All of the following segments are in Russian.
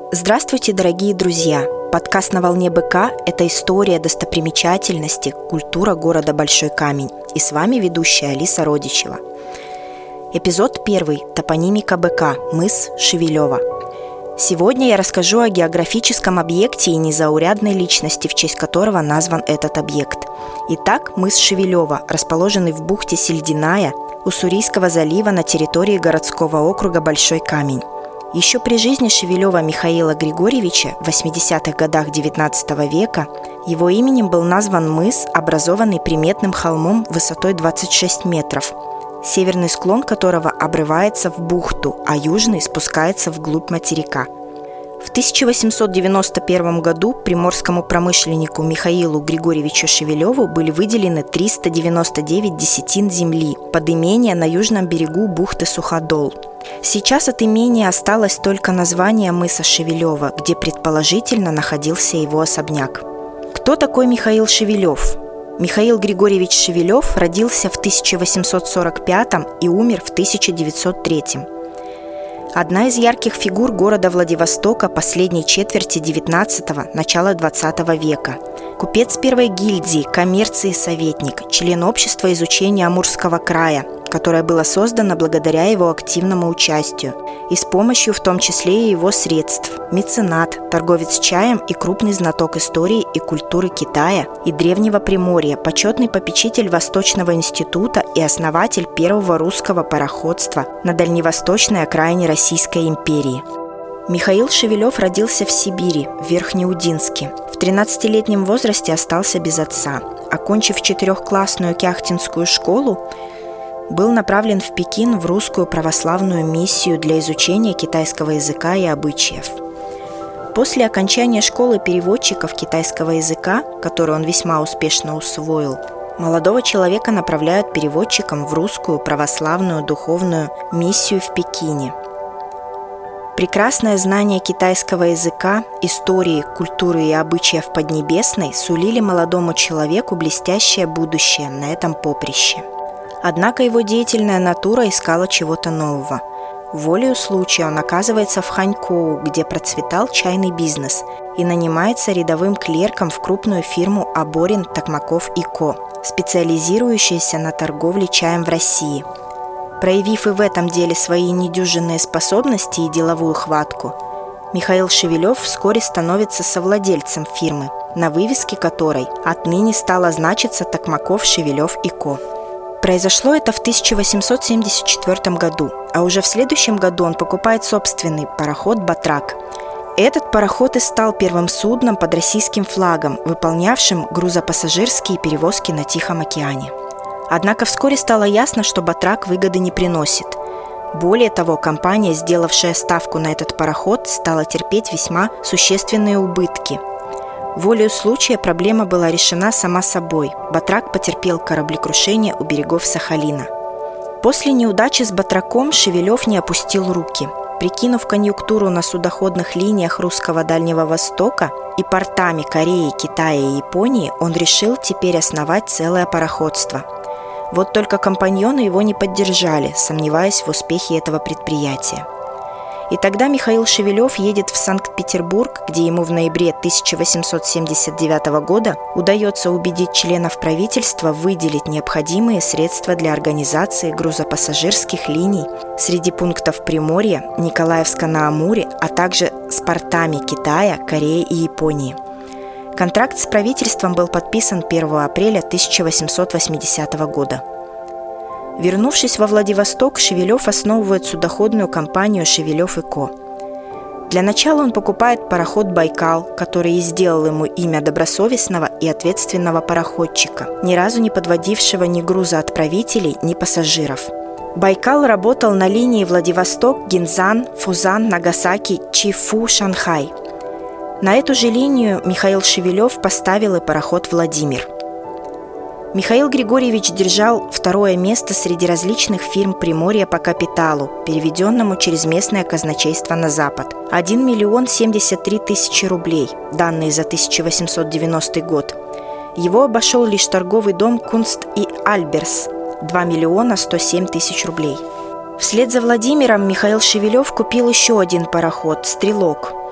Здравствуйте, дорогие друзья! Подкаст «На волне БК» – это история достопримечательности, культура города Большой Камень. И с вами ведущая Алиса Родичева. Эпизод 1. Топонимика БК. Мыс Шевелева. Сегодня я расскажу о географическом объекте и незаурядной личности, в честь которого назван этот объект. Итак, мыс Шевелева, расположенный в бухте Сельдиная, Уссурийского залива на территории городского округа Большой Камень. Еще при жизни Шевелева Михаила Григорьевича в 80-х годах XIX века его именем был назван мыс, образованный приметным холмом высотой 26 метров, северный склон которого обрывается в бухту, а южный спускается вглубь материка. В 1891 году приморскому промышленнику Михаилу Григорьевичу Шевелеву были выделены 399 десятин земли под имение на южном берегу бухты Суходол. Сейчас от имения осталось только название мыса Шевелева, где предположительно находился его особняк. Кто такой Михаил Шевелев? Михаил Григорьевич Шевелев родился в 1845 и умер в 1903. Одна из ярких фигур города Владивостока последней четверти XIX – начала XX века. Купец первой гильдии, коммерции советник, член общества изучения Амурского края, которое было создано благодаря его активному участию и с помощью в том числе и его средств, меценат, торговец чаем и крупный знаток истории и культуры Китая и Древнего Приморья, почетный попечитель Восточного института и основатель первого русского пароходства на дальневосточной окраине Российской империи. Михаил Шевелев родился в Сибири, в Верхнеудинске. В 13-летнем возрасте остался без отца. Окончив 4-классную кяхтинскую школу, был направлен в Пекин в русскую православную миссию для изучения китайского языка и обычаев. После окончания школы переводчиков китайского языка, которую он весьма успешно усвоил, молодого человека направляют переводчиком в русскую православную духовную миссию в Пекине. Прекрасное знание китайского языка, истории, культуры и обычаев Поднебесной сулили молодому человеку блестящее будущее на этом поприще. Однако его деятельная натура искала чего-то нового. Волею случая он оказывается в Ханькоу, где процветал чайный бизнес, и нанимается рядовым клерком в крупную фирму Аборин, Токмаков и Ко, специализирующуюся на торговле чаем в России. Проявив и в этом деле свои недюжинные способности и деловую хватку, Михаил Шевелев вскоре становится совладельцем фирмы, на вывеске которой отныне стало значиться Токмаков, Шевелев и Ко. Произошло это в 1874 году, а уже в следующем году он покупает собственный пароход «Батрак». Этот пароход и стал первым судном под российским флагом, выполнявшим грузопассажирские перевозки на Тихом океане. Однако вскоре стало ясно, что «Батрак» выгоды не приносит. Более того, компания, сделавшая ставку на этот пароход, стала терпеть весьма существенные убытки. Волею случая проблема была решена сама собой. «Батрак» потерпел кораблекрушение у берегов Сахалина. После неудачи с «Батраком» Шевелев не опустил руки. Прикинув конъюнктуру на судоходных линиях русского Дальнего Востока и портами Кореи, Китая и Японии, он решил теперь основать целое пароходство. Вот только компаньоны его не поддержали, сомневаясь в успехе этого предприятия. И тогда Михаил Шевелев едет в Санкт-Петербург, где ему в ноябре 1879 года удается убедить членов правительства выделить необходимые средства для организации грузопассажирских линий среди пунктов Приморья, Николаевска-на-Амуре, а также с портами Китая, Кореи и Японии. Контракт с правительством был подписан 1 апреля 1880 года. Вернувшись во Владивосток, Шевелев основывает судоходную компанию «Шевелев и Ко». Для начала он покупает пароход «Байкал», который и сделал ему имя добросовестного и ответственного пароходчика, ни разу не подводившего ни грузоотправителей, ни пассажиров. «Байкал» работал на линии Владивосток-Гинзан, Фузан, Нагасаки, Чифу, Шанхай. На эту же линию Михаил Шевелев поставил и пароход «Владимир». Михаил Григорьевич держал второе место среди различных фирм Приморья по капиталу, переведенному через местное казначейство на Запад. 1 миллион 73 тысячи рублей, данные за 1890 год. Его обошел лишь торговый дом «Кунст и Альберс» – 2 миллиона 107 тысяч рублей. Вслед за Владимиром Михаил Шевелев купил еще один пароход «Стрелок».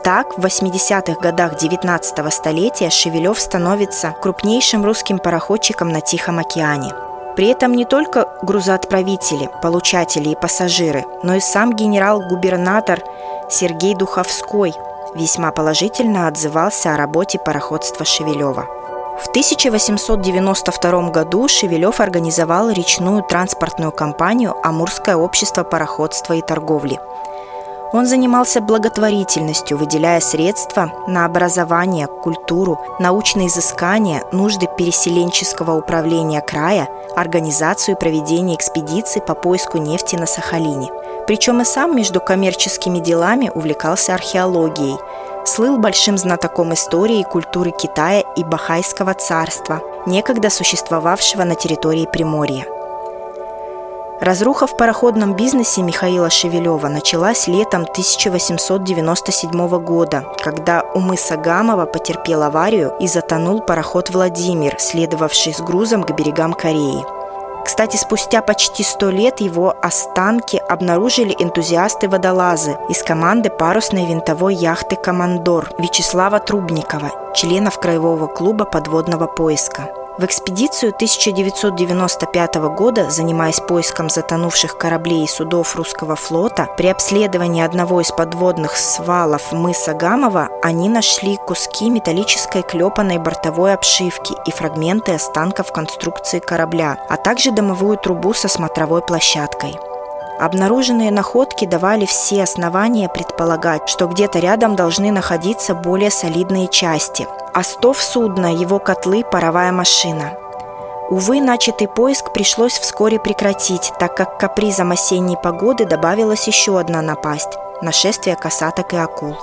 Так, в 80-х годах 19-го столетия Шевелев становится крупнейшим русским пароходчиком на Тихом океане. При этом не только грузоотправители, получатели и пассажиры, но и сам генерал-губернатор Сергей Духовской весьма положительно отзывался о работе пароходства Шевелева. В 1892 году Шевелев организовал речную транспортную компанию «Амурское общество пароходства и торговли». Он занимался благотворительностью, выделяя средства на образование, культуру, научные изыскания, нужды переселенческого управления края, организацию и проведение экспедиций по поиску нефти на Сахалине. Причем и сам между коммерческими делами увлекался археологией, слыл большим знатоком истории и культуры Китая и Бахайского царства, некогда существовавшего на территории Приморья. Разруха в пароходном бизнесе Михаила Шевелева началась летом 1897 года, когда у мыса Гамова потерпел аварию и затонул пароход «Владимир», следовавший с грузом к берегам Кореи. Кстати, спустя почти 100 лет его останки обнаружили энтузиасты-водолазы из команды парусной винтовой яхты «Командор» Вячеслава Трубникова, членов Краевого клуба подводного поиска. В экспедицию 1995 года, занимаясь поиском затонувших кораблей и судов русского флота, при обследовании одного из подводных свалов мыса Гамова они нашли куски металлической клепанной бортовой обшивки и фрагменты останков конструкции корабля, а также дымовую трубу со смотровой площадкой. Обнаруженные находки давали все основания предполагать, что где-то рядом должны находиться более солидные части. Остов судна, его котлы, паровая машина. Увы, начатый поиск пришлось вскоре прекратить, так как к капризам осенней погоды добавилась еще одна напасть – нашествие касаток и акул.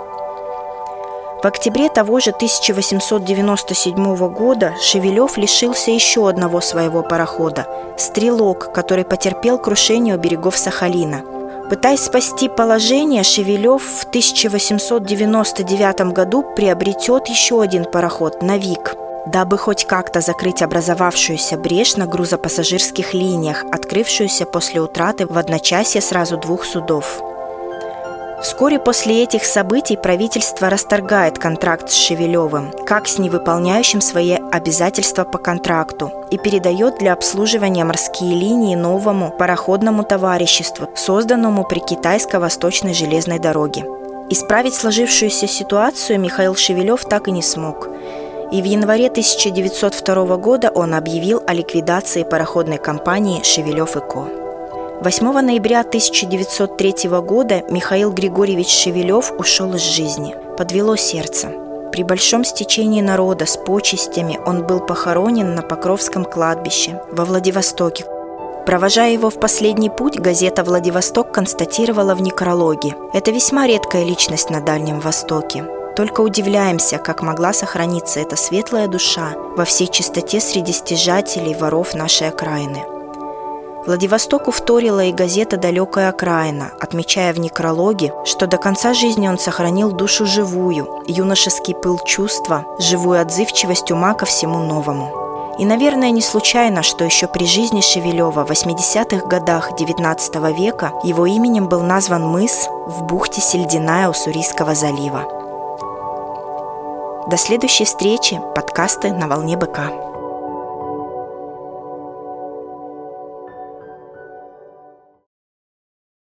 В октябре того же 1897 года Шевелев лишился еще одного своего парохода – «Стрелок», который потерпел крушение у берегов Сахалина. Пытаясь спасти положение, Шевелев в 1899 году приобретет еще один пароход «Навик», дабы хоть как-то закрыть образовавшуюся брешь на грузопассажирских линиях, открывшуюся после утраты в одночасье сразу двух судов. Вскоре после этих событий правительство расторгает контракт с Шевелевым, как с невыполняющим свои обязательства по контракту, и передает для обслуживания морские линии новому пароходному товариществу, созданному при Китайско-Восточной железной дороге. Исправить сложившуюся ситуацию Михаил Шевелев так и не смог. И в январе 1902 года он объявил о ликвидации пароходной компании «Шевелев и Ко». 8 ноября 1903 года Михаил Григорьевич Шевелев ушел из жизни. Подвело сердце. При большом стечении народа с почестями он был похоронен на Покровском кладбище во Владивостоке. Провожая его в последний путь, газета «Владивосток» констатировала в некрологе: «Это весьма редкая личность на Дальнем Востоке. Только удивляемся, как могла сохраниться эта светлая душа во всей чистоте среди стяжателей, воров нашей окраины». Владивостоку вторила и газета «Далекая окраина», отмечая в некрологе, что до конца жизни он сохранил душу живую, юношеский пыл чувства, живую отзывчивость ума ко всему новому. И, наверное, не случайно, что еще при жизни Шевелева в 80-х годах XIX века его именем был назван мыс в бухте Сельдяная Уссурийского залива. До следующей встречи. Подкасты на волне БК.